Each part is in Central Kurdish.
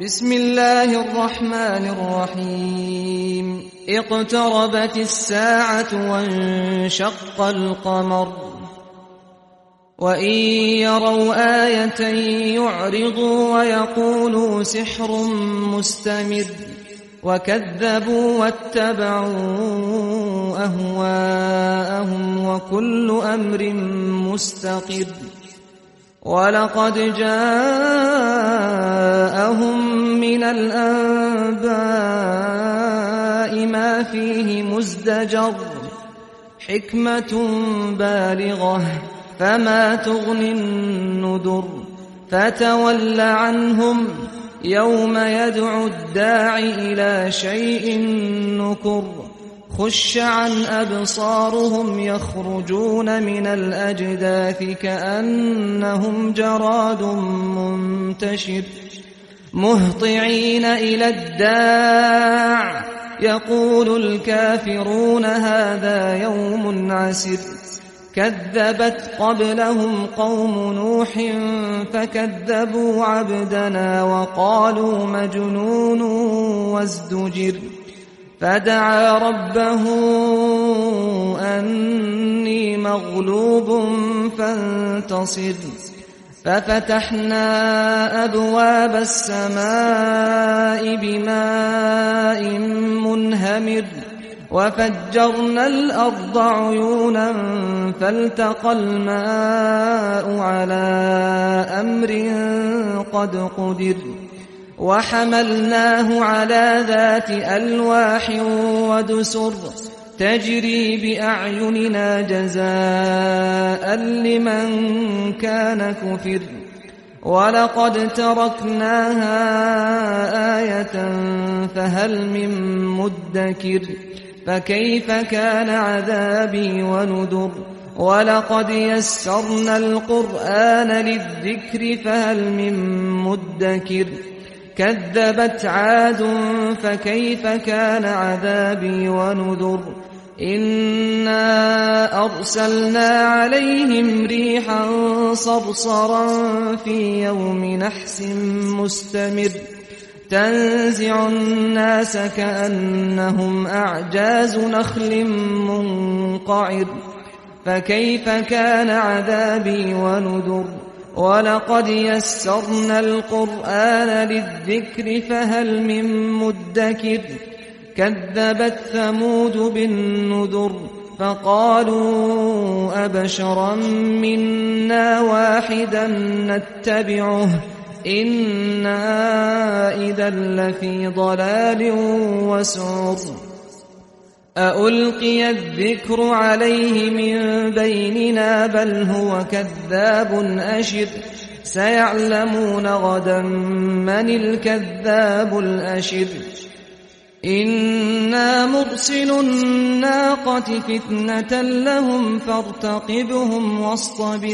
بسم الله الرحمن الرحيم اقتربت الساعة وانشق القمر وإن يروا آية يعرضوا ويقولوا سحر مستمر وكذبوا واتبعوا أهواءهم وكل أمر مستقر ولقد جاءهم من الأنباء ما فيه مزدجر حكمة بالغة فما تغني النذر فتول عنهم يوم يدعو الداعي إلى شيء نكر خش عن أبصارهم يخرجون من الأجداث كأنهم جراد منتشر مهطعين إلى الداع يقول الكافرون هذا يوم عسر كذبت قبلهم قوم نوح فكذبوا عبدنا وقالوا مجنون وازدجر فدعا ربه أني مغلوب فانتصر ففتحنا أبواب السماء بماء منهمر وفجرنا الأرض عيونا فالتقى الماء على أمر قد قدر وحملناه على ذات ألواح ودسر تجري بأعيننا جزاء لمن كان كفر ولقد تركناها آية فهل من مدكر فكيف كان عذابي ونذر ولقد يسرنا القرآن للذكر فهل من مدكر كذبت عاد فكيف كان عذابي ونذر إنا أرسلنا عليهم ريحا صرصرا في يوم نحس مستمر تنزع الناس كأنهم أعجاز نخل منقعر فكيف كان عذابي ونذر ولقد يسرنا القرآن للذكر فهل من مدكر كذبت ثمود بالنذر فقالوا أبشرا منا واحدا نتبعه إنا إذا لفي ضلال وسعر أألقي الذكر عليه من بيننا بل هو كذاب أشر سيعلمون غدا من الكذاب الأشر إنا مرسل الناقة فتنة لهم فارتقبهم واصطبر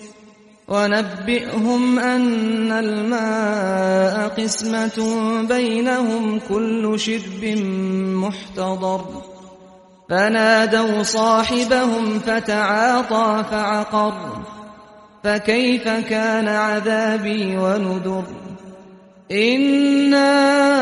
ونبئهم أن الماء قسمة بينهم كل شرب محتضر فنادوا صاحبهم فتعاطى فعقر فكيف كان عذابي ونذر إنا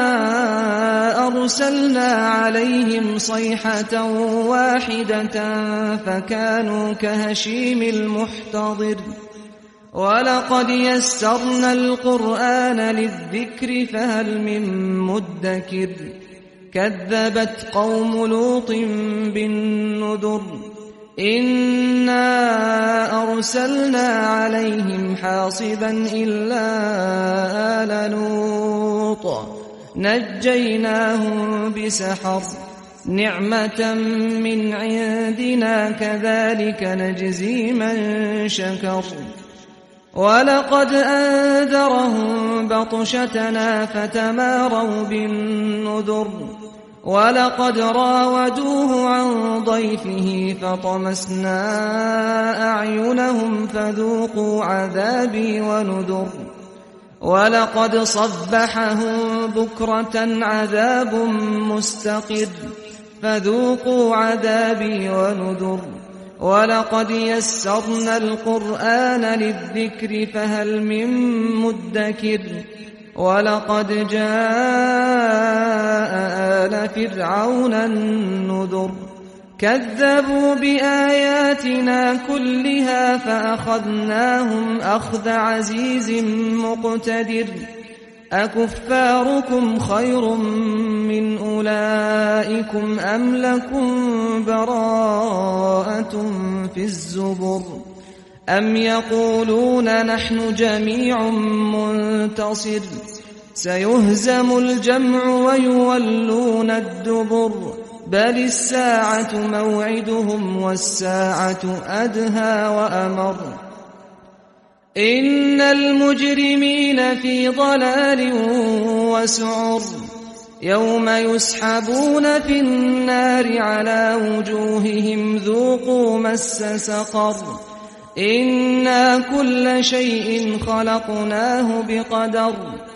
أرسلنا عليهم صيحة واحدة فكانوا كهشيم المحتضر ولقد يسرنا القرآن للذكر فهل من مدكر كذبت قوم لوط بالنذر إنا أرسلنا عليهم حاصبا إلا آل لوط نجيناهم بسحر نعمة من عندنا كذلك نجزي من شكر ولقد أنذرهم بطشتنا فتماروا بالنذر ولقد راودوه عن ضيفه فطمسنا أعينهم فذوقوا عذابي ونذر ولقد صبحهم بكرة عذاب مستقر فذوقوا عذابي ونذر ولقد يسرنا القرآن للذكر فهل من مدكر ولقد جاء آل فرعون النذر كذبوا بآياتنا كلها فأخذناهم أخذ عزيز مقتدر أكفاركم خير من أولئكم أم لكم براءة في الزبر أم يقولون نحن جميع منتصر سيهزم الجمع ويولون الدبر بل الساعة موعدهم والساعة أدهى وأمر إن المجرمين في ضلال وسعر يوم يسحبون في النار على وجوههم ذوقوا مس سقر إنا كل شيء خلقناه بقدر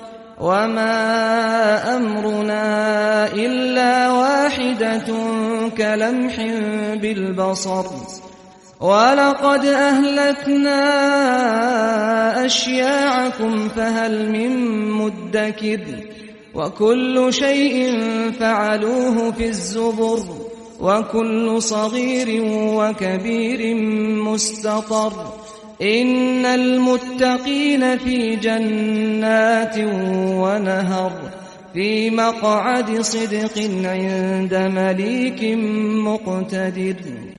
وما أمرنا إلا واحدة كلمح بالبصر ولقد أهلكنا أشياعكم فهل من مدكر وكل شيء فعلوه في الزبر وكل صغير وكبير مستطر إن المتقين في جنات ونهر في مقعد صدق عند مليك مقتدر